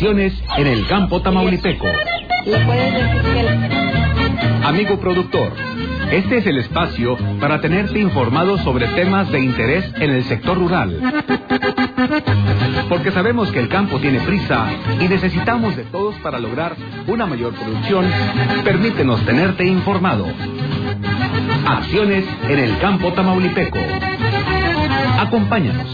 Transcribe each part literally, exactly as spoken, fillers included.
Acciones en el campo tamaulipeco. ¿Le puedes decir que... Amigo productor, este es el espacio para tenerte informado sobre temas de interés en el sector rural. Porque sabemos que el campo tiene prisa y necesitamos de todos para lograr una mayor producción. Permítenos tenerte informado. Acciones en el campo tamaulipeco. Acompáñanos.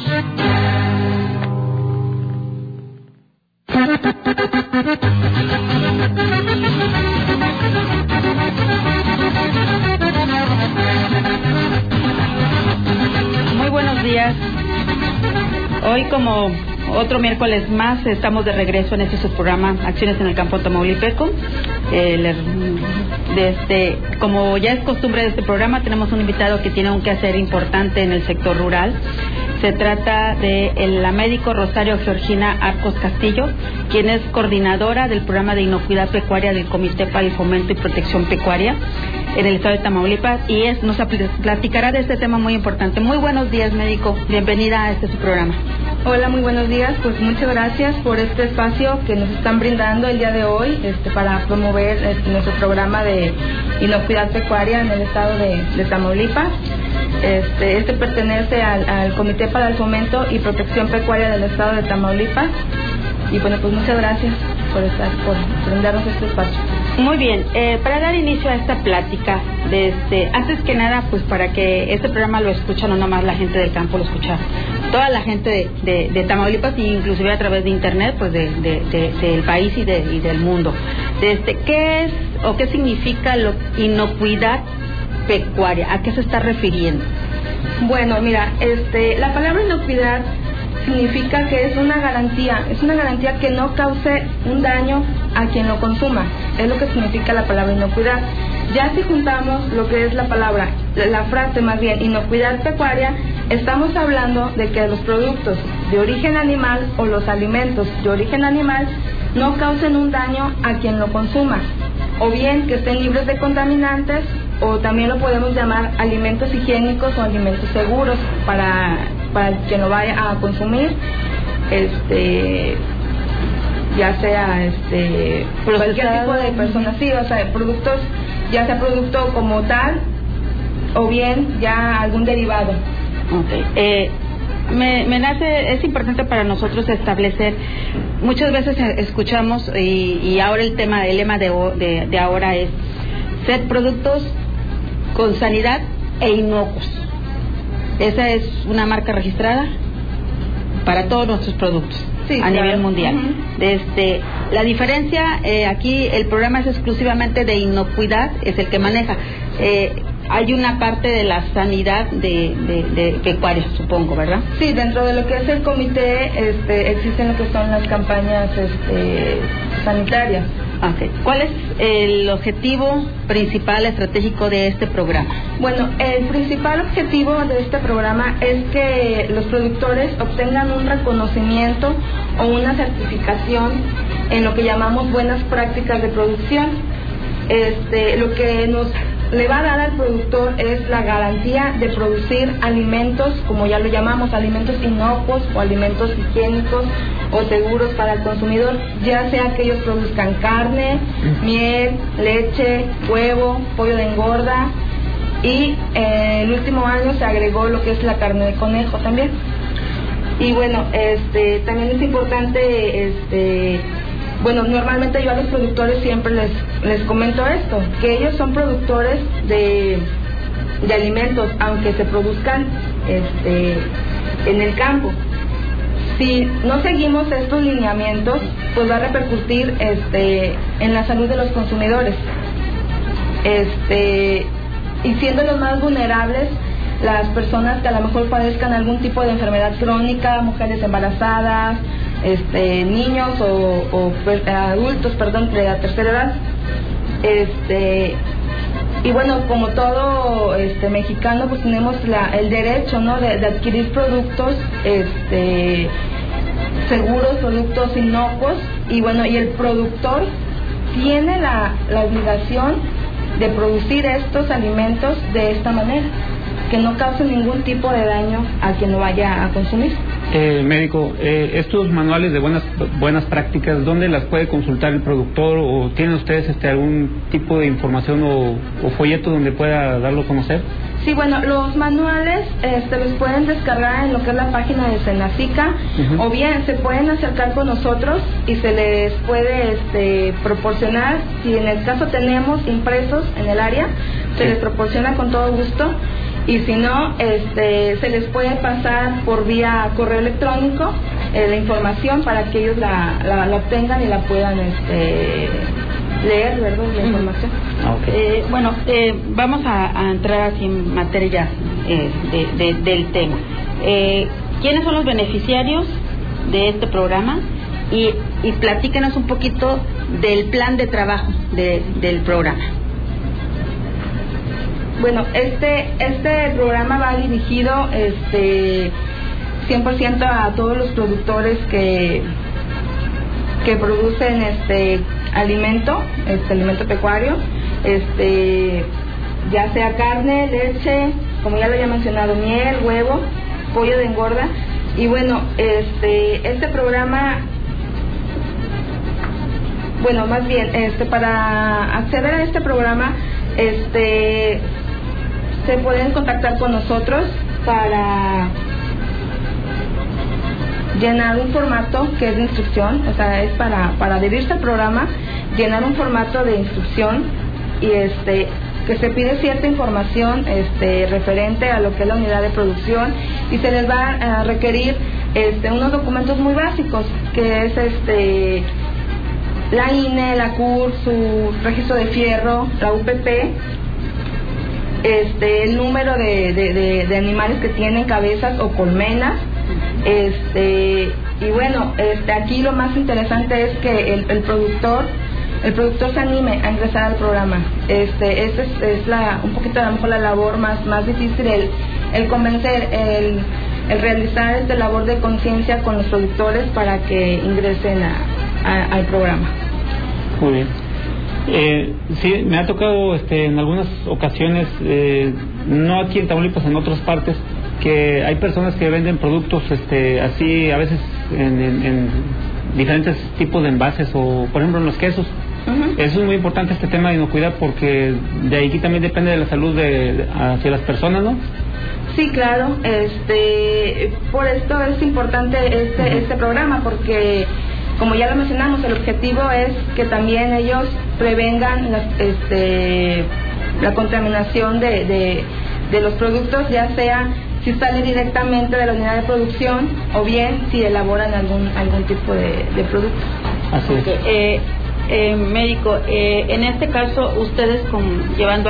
Muy buenos días. Hoy, como otro miércoles más, estamos de regreso en este subprograma Acciones en el campo tamaulipeco. Eh, le, desde, como ya es costumbre de este programa, tenemos un invitado que tiene un quehacer importante en el sector rural. Se trata de la médico Rosario Georgina Arcos Castillo, quien es coordinadora del programa de inocuidad pecuaria del Comité para el Fomento y Protección Pecuaria en el estado de Tamaulipas, y es, nos platicará de este tema muy importante. Muy buenos días, médico. Bienvenida a este su programa. Hola, muy buenos días. Pues muchas gracias por este espacio que nos están brindando el día de hoy este, para promover este, nuestro programa de inocuidad pecuaria en el estado de, de Tamaulipas. Este, este pertenece al, al Comité para el Fomento y Protección Pecuaria del estado de Tamaulipas. Y bueno, pues muchas gracias por estar, por brindarnos este espacio. Muy bien, eh, para dar inicio a esta plática, de este, antes que nada, pues para que este programa lo escucha no nomás la gente del campo, lo escucha toda la gente de, de, de Tamaulipas, e inclusive a través de internet, pues de, de, de, del país y, de, y del mundo. De este, ¿qué es o qué significa la inocuidad pecuaria? ¿A qué se está refiriendo? Bueno, mira, este, la palabra inocuidad significa que es una garantía, es una garantía que no cause un daño a quien lo consuma. Es lo que significa la palabra inocuidad. Ya si juntamos lo que es la palabra, la frase más bien, inocuidad pecuaria, estamos hablando de que los productos de origen animal o los alimentos de origen animal no causen un daño a quien lo consuma, o bien que estén libres de contaminantes, o también lo podemos llamar alimentos higiénicos o alimentos seguros para, para quien lo vaya a consumir, este ya sea este cualquier tipo de personas, sí, o sea, productos, ya sea producto como tal o bien ya algún derivado. Okay. Eh, me, me nace, es importante para nosotros establecer, muchas veces escuchamos y, y ahora el tema, el lema de, de, de ahora es ser productos con sanidad e inocuos. Esa es una marca registrada para todos nuestros productos, sí, a claro, nivel mundial. Uh-huh. Desde, la diferencia, eh, aquí el programa es exclusivamente de inocuidad, es el que maneja. Eh, hay una parte de la sanidad de, de, de pecuaria, supongo, ¿verdad? Sí, dentro de lo que es el comité este, existen lo que son las campañas este, sanitarias. Okay. ¿Cuál es el objetivo principal estratégico de este programa? Bueno, el principal objetivo de este programa es que los productores obtengan un reconocimiento o una certificación en lo que llamamos buenas prácticas de producción. Este, lo que nos le va a dar al productor es la garantía de producir alimentos, como ya lo llamamos, alimentos inocuos o alimentos higiénicos o seguros para el consumidor, ya sea que ellos produzcan carne, miel, leche, huevo, pollo de engorda, y eh, el último año se agregó lo que es la carne de conejo también. Y bueno, este también es importante, este bueno, normalmente yo a los productores siempre les les comento esto, que ellos son productores de, de alimentos, aunque se produzcan este en el campo. Si no seguimos estos lineamientos, pues va a repercutir este en la salud de los consumidores. Este y siendo los más vulnerables las personas que a lo mejor padezcan algún tipo de enfermedad crónica, mujeres embarazadas, este niños o, o adultos, perdón, de la tercera edad. Este y bueno, como todo este mexicano, pues tenemos la, el derecho, ¿no?, de, de adquirir productos este seguros, productos inocuos, y bueno, y el productor tiene la, la obligación de producir estos alimentos de esta manera, que no causen ningún tipo de daño a quien lo vaya a consumir. Eh, médico, eh, estos manuales de buenas buenas prácticas, ¿dónde las puede consultar el productor? ¿O tienen ustedes este algún tipo de información o, o folleto donde pueda darlo a conocer? Sí, bueno, los manuales este, los pueden descargar en lo que es la página de Senacica, uh-huh. o bien se pueden acercar con nosotros y se les puede este, proporcionar, si en el caso tenemos impresos en el área, se sí. les proporciona con todo gusto. Y si no, este, se les puede pasar por vía correo electrónico eh, la información para que ellos la, la, la obtengan y la puedan este, leer, ¿verdad? La información. Okay. Eh, bueno, eh, vamos a, a entrar así en materia eh, de, de, del tema. Eh, ¿Quiénes son los beneficiarios de este programa? Y, y platíquenos un poquito del plan de trabajo de, del programa. Bueno, este este programa va dirigido este cien por ciento a todos los productores que que producen este alimento, este alimento pecuario, este ya sea carne, leche, como ya lo había mencionado, miel, huevo, pollo de engorda. Y bueno, este este programa, bueno, más bien, este para acceder a este programa, este se pueden contactar con nosotros para llenar un formato que es de instrucción, o sea, es para para adherirse al programa, llenar un formato de instrucción y este que se pide cierta información este referente a lo que es la unidad de producción, y se les va a requerir este unos documentos muy básicos, que es este la I N E, la C U R, su registro de fierro, la U P P, este el número de, de, de, de animales que tienen cabezas o colmenas, este y bueno, este aquí lo más interesante es que el, el productor el productor se anime a ingresar al programa. Este esa es, es la un poquito a lo mejor la labor más más difícil, el, el convencer, el, el realizar esta labor de conciencia con los productores para que ingresen a, a, al programa. Muy bien. Eh, sí, me ha tocado este, en algunas ocasiones, eh, no aquí en Tamaulipas, en otras partes, que hay personas que venden productos este, así, a veces en, en, en diferentes tipos de envases, o por ejemplo en los quesos. Uh-huh. Eso es muy importante, este tema de inocuidad, porque de aquí también depende de la salud de, de hacia las personas, ¿no? Sí, claro. Este, por esto es importante este, uh-huh. este programa, porque como ya lo mencionamos, el objetivo es que también ellos prevengan la, este, la contaminación de, de, de los productos, ya sea si sale directamente de la unidad de producción o bien si elaboran algún algún tipo de, de producto. Así es. Okay. Eh, eh, médico, eh, en este caso, ustedes con, llevando a,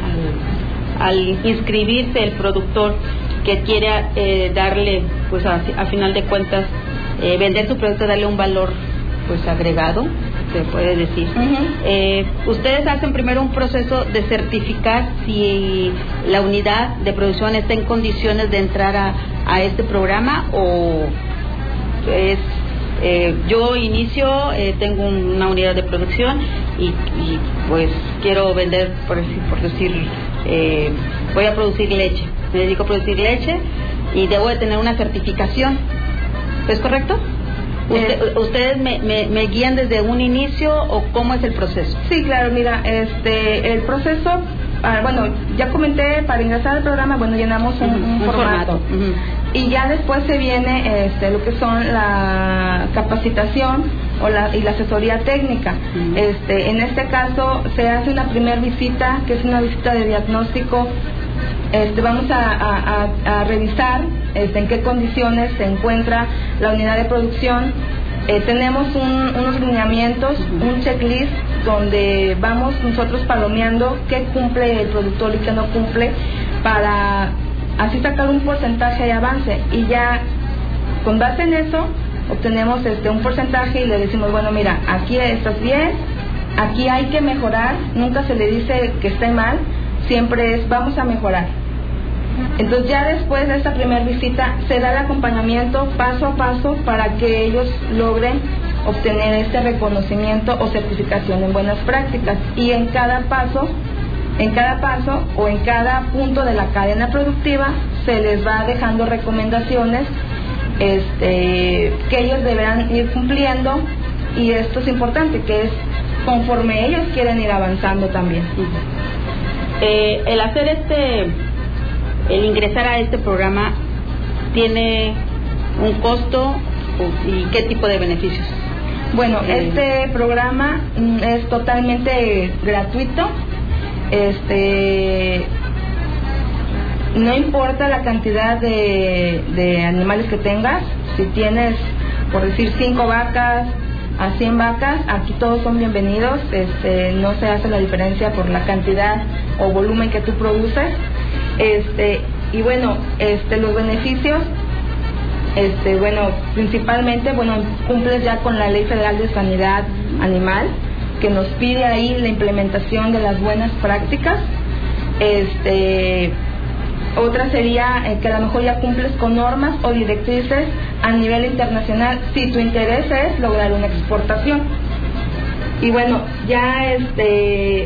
al, al inscribirse el productor que quiera eh, darle, pues a, a final de cuentas, Eh, vender su producto, darle un valor pues agregado, se puede decir. Uh-huh. Eh, ustedes hacen primero un proceso de certificar si la unidad de producción está en condiciones de entrar a, a este programa, o es eh, yo inicio, eh, tengo una unidad de producción y, y pues quiero vender, por decir, por decir eh, voy a producir leche, me dedico a producir leche y debo de tener una certificación. ¿Es correcto? Usted, eh, ¿Ustedes me, me, me guían desde un inicio o cómo es el proceso? Sí, claro, mira, este el proceso, ah, bueno, ya comenté, para ingresar al programa, bueno, llenamos un, un, un formato, formato. Uh-huh. Y ya después se viene este, lo que son la capacitación o la, y la asesoría técnica. Uh-huh. Este, en este caso se hace una primera visita, que es una visita de diagnóstico. Este, vamos a, a, a, a revisar este, en qué condiciones se encuentra la unidad de producción. Eh, tenemos un, unos lineamientos, uh-huh. un checklist donde vamos nosotros palomeando qué cumple el productor y qué no cumple, para así sacar un porcentaje de avance, y ya con base en eso obtenemos este, un porcentaje y le decimos, bueno, mira, aquí estás bien, aquí hay que mejorar. Nunca se le dice que esté mal, siempre es vamos a mejorar. Entonces ya después de esta primera visita se da el acompañamiento paso a paso para que ellos logren obtener este reconocimiento o certificación en buenas prácticas, y en cada paso en cada paso o en cada punto de la cadena productiva se les va dejando recomendaciones este, que ellos deberán ir cumpliendo, y esto es importante, que es conforme ellos quieren ir avanzando también. Eh, el hacer este, el ingresar a este programa, ¿tiene un costo y qué tipo de beneficios? Bueno, eh, este programa es totalmente gratuito. Este, no importa la cantidad de, de animales que tengas. Si tienes, por decir, cinco vacas a cien vacas, aquí todos son bienvenidos. Este, no se hace la diferencia por la cantidad o volumen que tú produces. Este, y bueno, este, los beneficios, este, bueno, principalmente, bueno, cumples ya con la Ley Federal de Sanidad Animal, que nos pide ahí la implementación de las buenas prácticas. Este, otra sería eh, que a lo mejor ya cumples con normas o directrices a nivel internacional, si tu interés es lograr una exportación. Y bueno, ya este,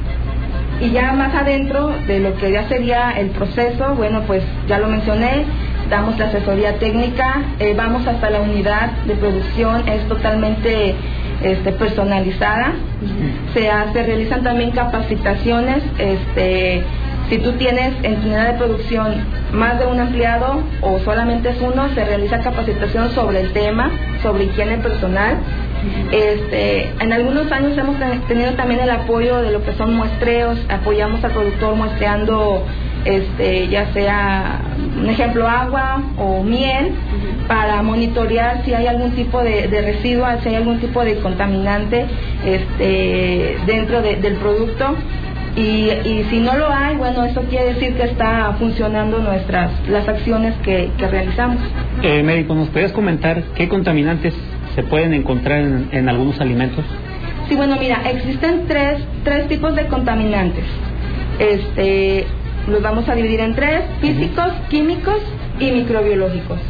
y ya más adentro de lo que ya sería el proceso, bueno, pues ya lo mencioné, damos la asesoría técnica, eh, vamos hasta la unidad de producción, es totalmente este, personalizada. Se hace, realizan también capacitaciones. Este, si tú tienes en tu unidad de producción más de un empleado o solamente es uno, se realiza capacitación sobre el tema, sobre higiene personal. Este, en algunos años hemos tenido también el apoyo de lo que son muestreos, apoyamos al productor muestreando, este, ya sea un ejemplo agua o miel, para monitorear si hay algún tipo de, de residuo, si hay algún tipo de contaminante este, dentro de, del producto. Y, y si no lo hay, bueno, eso quiere decir que está funcionando nuestras las acciones que, que realizamos. Eh, médico, ¿nos podrías comentar qué contaminantes se pueden encontrar en, en algunos alimentos? Sí, bueno, mira, existen tres, tres tipos de contaminantes. Este, los vamos a dividir en tres: físicos, uh-huh. químicos y microbiológicos.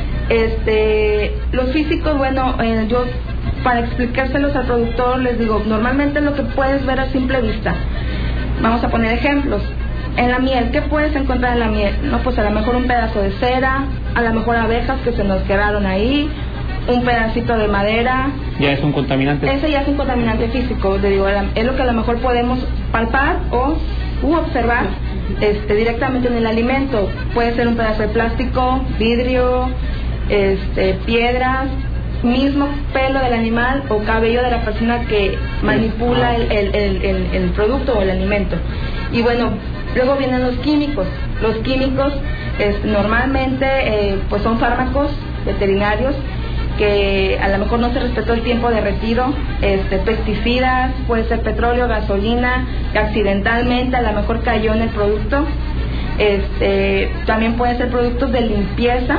Este, los físicos, bueno, eh, yo para explicárselos al productor les digo, normalmente lo que puedes ver a simple vista. Vamos a poner ejemplos. En la miel, ¿qué puedes encontrar en la miel? No, pues a lo mejor un pedazo de cera, a lo mejor abejas que se nos quedaron ahí, un pedacito de madera. Ya es un contaminante. Ese ya es un contaminante físico, te digo, es lo que a lo mejor podemos palpar o u observar este, directamente en el alimento. Puede ser un pedazo de plástico, vidrio, este, piedras, mismo pelo del animal o cabello de la persona que manipula el, el, el, el, el producto o el alimento. Y bueno, luego vienen los químicos. Los químicos es, normalmente eh, pues son fármacos veterinarios que a lo mejor no se respetó el tiempo de retiro, este, pesticidas, puede ser petróleo, gasolina, que accidentalmente a lo mejor cayó en el producto. Este, también pueden ser productos de limpieza,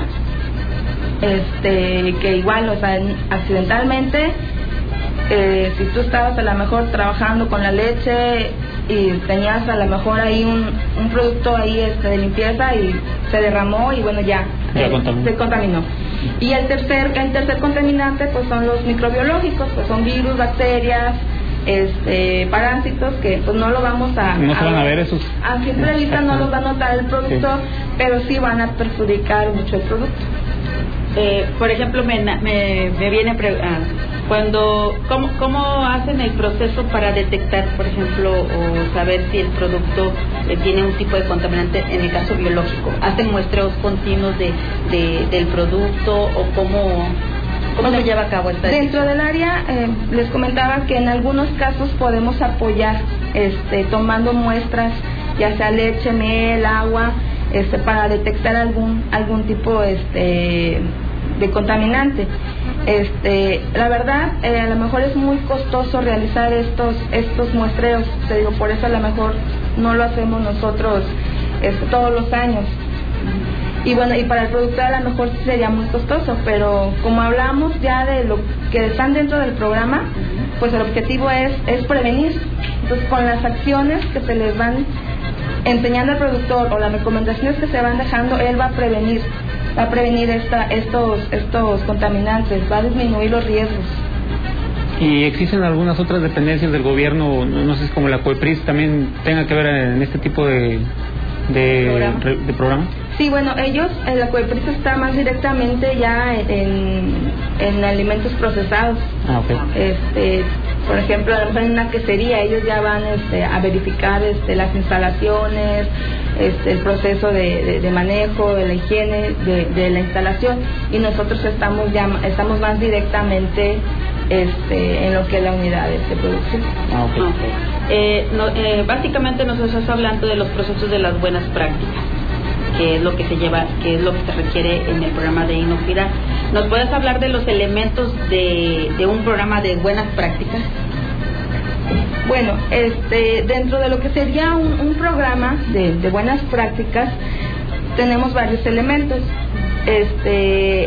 este, que igual, o sea, accidentalmente, eh, si tú estabas a lo mejor trabajando con la leche y tenías a lo mejor ahí un, un producto ahí este, de limpieza y se derramó y bueno, ya, ya eh, contaminó. se contaminó. Y el tercer, el tercer contaminante pues son los microbiológicos, pues son virus, bacterias, este, parásitos que pues no lo vamos a... No se van a ver esos. A simple vista no los va a notar el productor, sí, pero sí van a perjudicar mucho el producto. Eh, por ejemplo, me, me, me viene pre- ah, cuando ¿cómo, ¿cómo hacen el proceso para detectar, por ejemplo, o saber si el producto eh, tiene un tipo de contaminante, en el caso biológico? ¿Hacen muestreos continuos de, de del producto o cómo, cómo se lleva a cabo esta decisión? Dentro del área eh, les comentaba que en algunos casos podemos apoyar este, tomando muestras, ya sea leche, miel, agua, este, para detectar algún algún tipo este de contaminante. Este, la verdad, eh, a lo mejor es muy costoso realizar estos estos muestreos, te digo, por eso a lo mejor no lo hacemos nosotros este, todos los años. Y bueno, y para el productor a lo mejor sería muy costoso, pero como hablamos ya de lo que están dentro del programa, pues el objetivo es es prevenir. Entonces, con las acciones que se les van enseñando al productor o las recomendaciones que se van dejando, él va a prevenir, va a prevenir esta, estos, estos contaminantes, va a disminuir los riesgos. ¿Y existen algunas otras dependencias del gobierno, no sé si como la COEPRIS, también tenga que ver en este tipo de, de, ¿Programa? de programa? Sí, bueno, ellos, la Coeprisa está más directamente ya en, en alimentos procesados. Ah, okay. Este, por ejemplo, a lo mejor en una quesería, ellos ya van este, a verificar este, las instalaciones, este, el proceso de, de, de manejo, de la higiene de, de la instalación, y nosotros estamos ya estamos más directamente este, en lo que es la unidad de producción. Ah, okay. Okay. Eh, no, eh, básicamente nos estás hablando de los procesos de las buenas prácticas, que es lo que se lleva, que es lo que se requiere en el programa de inocuidad. ¿Nos puedes hablar de los elementos de, de un programa de buenas prácticas? Bueno, este, dentro de lo que sería un, un programa de, de buenas prácticas, tenemos varios elementos. Este,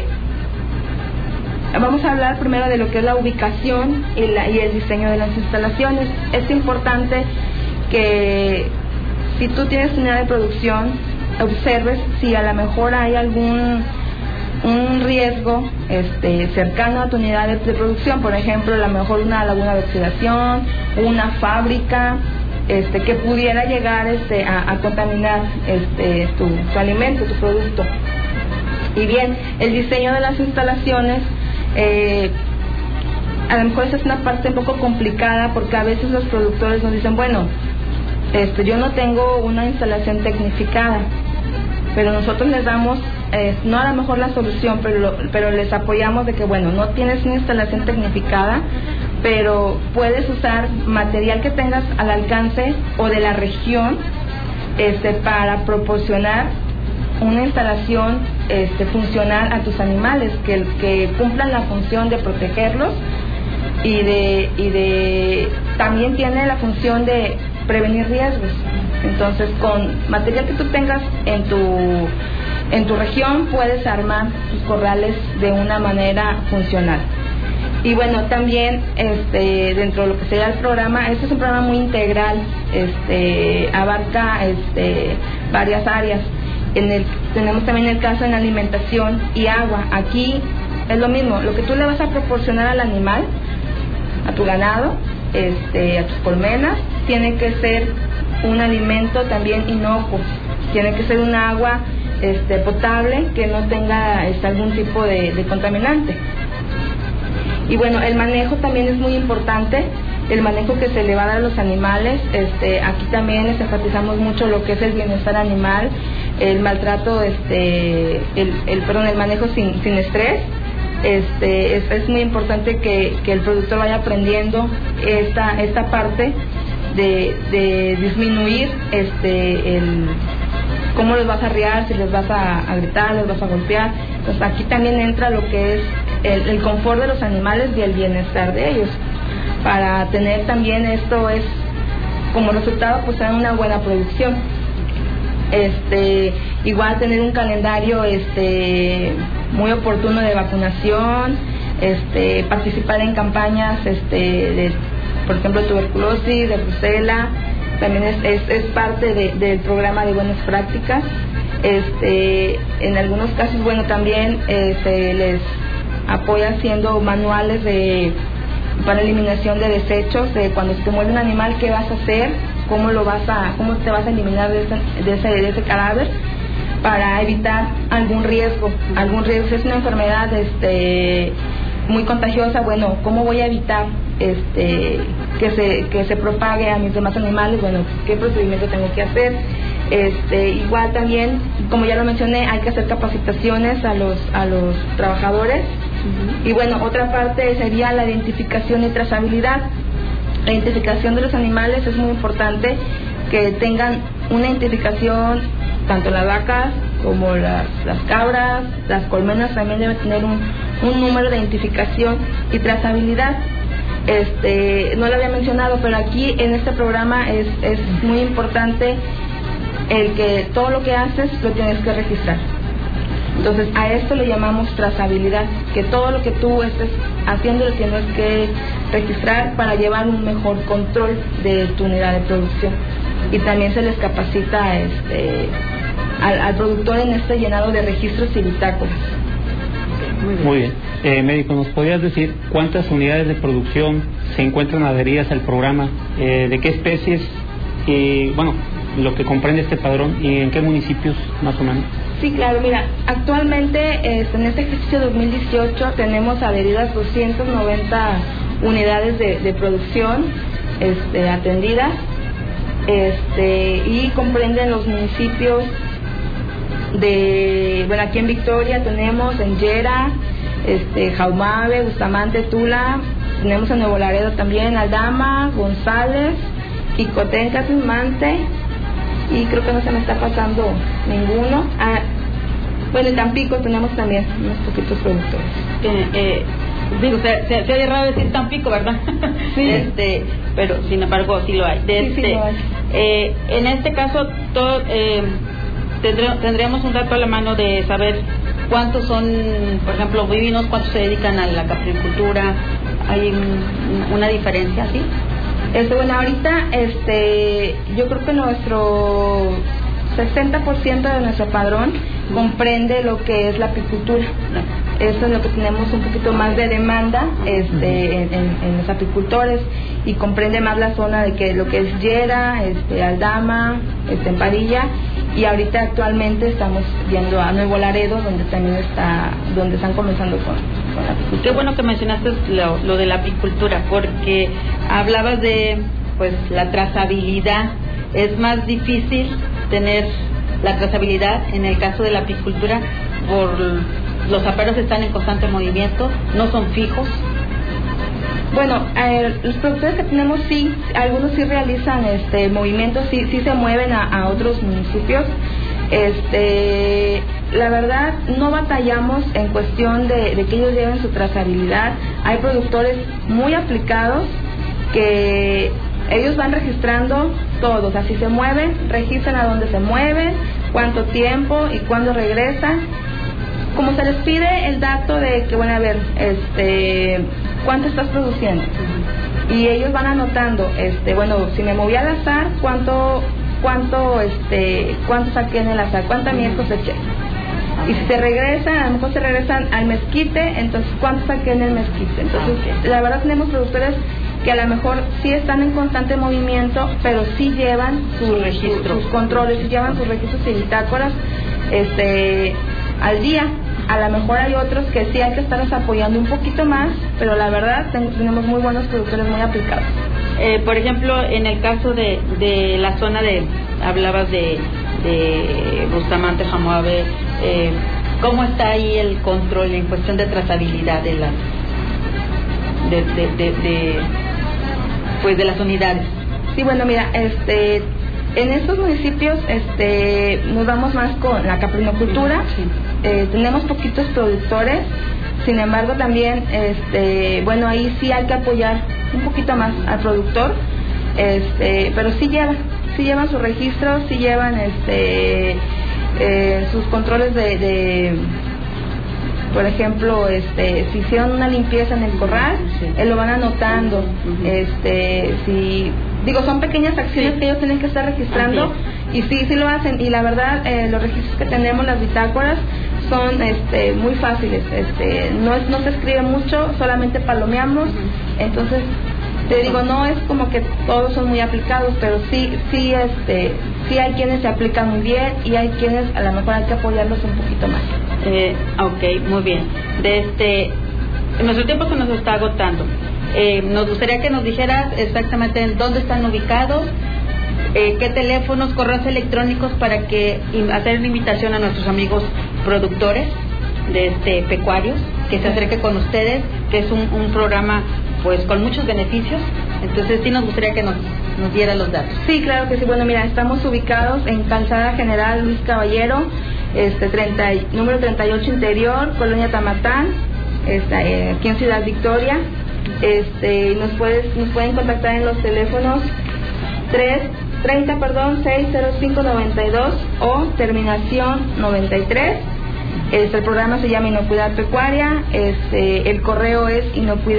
vamos a hablar primero de lo que es la ubicación y, la, y el diseño de las instalaciones. Es importante que si tú tienes unidad de producción, observes si a lo mejor hay algún un riesgo este, cercano a tu unidad de, de producción. Por ejemplo, a lo mejor una laguna de oxidación, una fábrica este, que pudiera llegar este, a, a contaminar este, tu, tu alimento, tu producto. Y bien, el diseño de las instalaciones, eh, a lo mejor esa es una parte un poco complicada, porque a veces los productores nos dicen, bueno, este, yo no tengo una instalación tecnificada, pero nosotros les damos, eh, no a lo mejor la solución, pero, lo, pero les apoyamos de que, bueno, no tienes una instalación tecnificada, pero puedes usar material que tengas al alcance o de la región este, para proporcionar una instalación este, funcional a tus animales, que, que cumplan la función de protegerlos y de, y de también tiene la función de prevenir riesgos. Entonces, con material que tú tengas en tu en tu región, puedes armar tus corrales de una manera funcional. Y bueno, también este dentro de lo que sería el programa, este es un programa muy integral, este abarca este varias áreas. En el tenemos también el caso en alimentación y agua. Aquí es lo mismo, lo que tú le vas a proporcionar al animal, a tu ganado, este, a tus colmenas, tiene que ser un alimento también inocuo, tiene que ser un agua este, potable que no tenga este, algún tipo de, de contaminante. Y bueno, el manejo también es muy importante, el manejo que se le va a dar a los animales. Este, aquí también les enfatizamos mucho lo que es el bienestar animal, el maltrato, este, el, el perdón, el manejo sin, sin estrés. Este, es, es muy importante que, que el productor vaya aprendiendo esta, esta parte de, de disminuir este, el, cómo los vas a arriar, si les vas a, a gritar, les vas a golpear. Entonces aquí también entra lo que es el, el confort de los animales y el bienestar de ellos, para tener también esto es como resultado pues tener una buena producción. Este, igual tener un calendario este muy oportuno de vacunación, este, participar en campañas este de, por ejemplo, de tuberculosis, de brucela, también es, es, es parte de, del programa de buenas prácticas. Este, en algunos casos, bueno, también eh, se les apoya haciendo manuales de para eliminación de desechos, de cuando se te muere un animal, qué vas a hacer, cómo lo vas a, cómo te vas a eliminar de ese, de ese, de ese cadáver, para evitar algún riesgo, algún riesgo, si es una enfermedad este muy contagiosa, bueno, cómo voy a evitar este que se que se propague a mis demás animales, bueno, qué procedimiento tengo que hacer. Este, igual también, como ya lo mencioné, hay que hacer capacitaciones a los a los trabajadores. Uh-huh. Y bueno, otra parte sería la identificación y trazabilidad. La identificación de los animales es muy importante, que tengan una identificación, tanto las vacas como las, las cabras, las colmenas también deben tener un, un número de identificación y trazabilidad. Este, no lo había mencionado, pero aquí en este programa es, es muy importante el que todo lo que haces lo tienes que registrar. Entonces a esto le llamamos trazabilidad, que todo lo que tú estés haciendo lo tienes que registrar para llevar un mejor control de tu unidad de producción. Y también se les capacita este, al, al productor en este llenado de registros y bitácoras. Muy bien. Muy bien. Eh, médico, ¿nos podrías decir cuántas unidades de producción se encuentran adheridas al programa? Eh, ¿De qué especies? Y bueno, lo que comprende este padrón, y en qué municipios más o menos. Sí, claro, mira, actualmente este, en este ejercicio dos mil dieciocho tenemos adheridas doscientas noventa unidades de, de producción este, atendidas, este, y comprenden los municipios de, bueno, aquí en Victoria tenemos en Yera, este, Jaumabe, Bustamante, Tula, tenemos en Nuevo Laredo también, Aldama, González, Quicotenca, Mante, y creo que no se me está pasando ninguno. Ah, bueno, en Tampico tenemos también unos poquitos productores. Eh, eh, digo, se, se, se oye raro decir Tampico, ¿verdad? Sí. Este, pero sin embargo sí lo hay. De Sí, este, sí lo hay. Eh, en este caso todo, eh, tendré, tendríamos un dato a la mano de saber cuántos son, por ejemplo, bovinos, cuántos se dedican a la caprinocultura. ¿Hay un, una diferencia, sí? Este, bueno, ahorita este, yo creo que nuestro sesenta por ciento de nuestro padrón comprende lo que es la apicultura. Eso es lo que tenemos un poquito más de demanda este, en, en, en los apicultores, y comprende más la zona de que lo que es Yera, este, Aldama, este, en Parilla, y ahorita actualmente estamos yendo a Nuevo Laredo, donde también está, donde están comenzando con, con la apicultura. Qué bueno que mencionaste lo, lo de la apicultura, porque hablabas de pues la trazabilidad. Es más difícil tener la trazabilidad en el caso de la apicultura, por los aperos están en constante movimiento, no son fijos. Bueno, eh, los productores que tenemos sí, algunos sí realizan este movimientos, sí, sí se mueven a, a otros municipios. Este, la verdad no batallamos en cuestión de, de que ellos lleven su trazabilidad. Hay productores muy aplicados que ellos van registrando todo, o sea, si se mueven, registran a dónde se mueven, cuánto tiempo y cuándo regresan. Como se les pide el dato de que, bueno, a ver, este, cuánto estás produciendo, y ellos van anotando, este, bueno, si me moví al azar, cuánto, cuánto, este, cuánto saqué en el azar, cuánta miel coseché. Y si se regresan, a lo mejor se regresan al mezquite, entonces cuánto saqué en el mezquite. Entonces, okay. La verdad tenemos productores que a lo mejor sí están en constante movimiento, pero sí llevan su, su registro. sus controles, sí llevan sus registros y bitácoras este, al día. A lo mejor hay otros que sí hay que estarlos apoyando un poquito más, pero la verdad ten, tenemos muy buenos productores muy aplicados. Eh, por ejemplo, en el caso de, de la zona de, hablabas de, de Bustamante, Jaumabe, eh, ¿cómo está ahí el control en cuestión de trazabilidad de las de, de, de, de pues de las unidades? Sí, bueno, mira, este, en estos municipios, este, nos vamos más con la caprinocultura. Sí. Eh, tenemos poquitos productores, sin embargo también, este, bueno, ahí sí hay que apoyar un poquito más al productor, este, pero sí llevan, sí llevan sus registros, sí llevan, este, eh, sus controles de, de por ejemplo, este, si hicieron una limpieza en el corral, sí. eh, lo van anotando, uh-huh. este, si, digo, son pequeñas acciones sí. que ellos tienen que estar registrando, y sí, sí lo hacen, y la verdad, eh, los registros que tenemos, las bitácoras, son, este, muy fáciles, este, no es, no se escribe mucho, solamente palomeamos, uh-huh. entonces, te digo, no es como que todos son muy aplicados, pero sí, sí, este, sí hay quienes se aplican muy bien, y hay quienes a lo mejor hay que apoyarlos un poquito más. Eh, ok, muy bien. De este, nuestro tiempo se nos está agotando. Eh, nos gustaría que nos dijeras exactamente en dónde están ubicados, eh, qué teléfonos, correos electrónicos, para que hacer una invitación a nuestros amigos productores de este pecuarios, que se acerque con ustedes, que es un, un programa pues con muchos beneficios. Entonces sí nos gustaría que nos, nos diera los datos. Sí, claro que sí. Bueno, mira, estamos ubicados en Calzada General Luis Caballero, este treinta, número treinta y ocho Interior, Colonia Tamatán, está, eh, aquí en Ciudad Victoria. Este, nos puedes, nos pueden contactar en los teléfonos tres treinta, perdón, seis cero cinco noventa y dos o terminación noventa y tres. Este, el programa se llama Inocuidad Pecuaria. Este, el correo es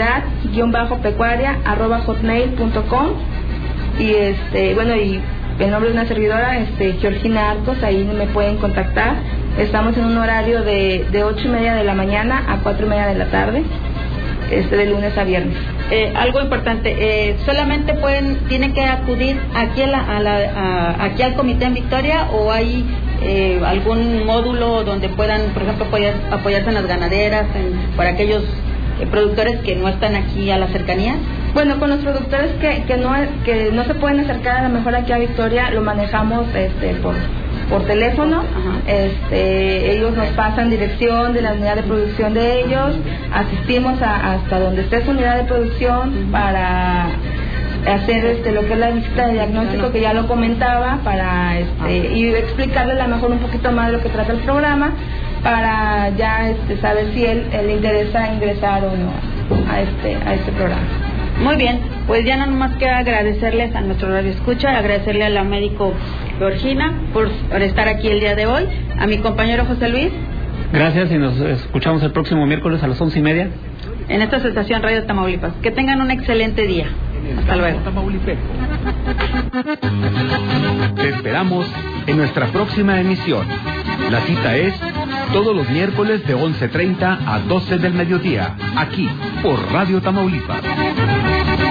inocuidad-pecuaria arroba hotmail punto com, y este, bueno, y el nombre de una servidora, este, Georgina Arcos, ahí me pueden contactar. Estamos en un horario de, de ocho y media de la mañana a cuatro y media de la tarde, este, de lunes a viernes. Eh, algo importante, eh, solamente pueden, tienen que acudir aquí a la, a la, a, aquí al comité en Victoria, o hay eh, algún módulo donde puedan, por ejemplo, apoyar, apoyarse en las ganaderas, en, para aquellos eh, productores que no están aquí a la cercanía? Bueno, con los productores que, que no que no se pueden acercar a lo mejor aquí a Victoria, lo manejamos este por por teléfono. Ajá. Este ellos nos pasan dirección de la unidad de producción de ellos, asistimos a, hasta donde esté su unidad de producción. Uh-huh. Para hacer este lo que es la visita de diagnóstico, que ya lo comentaba, para este y explicarle a lo mejor un poquito más de lo que trata el programa, para ya este saber si él, él le interesa ingresar o no a este a este programa. Muy bien, pues ya nada más que agradecerles a nuestro radio escucha, agradecerle a la médico Georgina por, por estar aquí el día de hoy, a mi compañero José Luis. Gracias, y nos escuchamos el próximo miércoles a las once y media. En esta estación Radio Tamaulipas. Que tengan un excelente día. Hasta luego. Te esperamos en nuestra próxima emisión. La cita es todos los miércoles de once treinta a doce del mediodía, aquí por Radio Tamaulipas.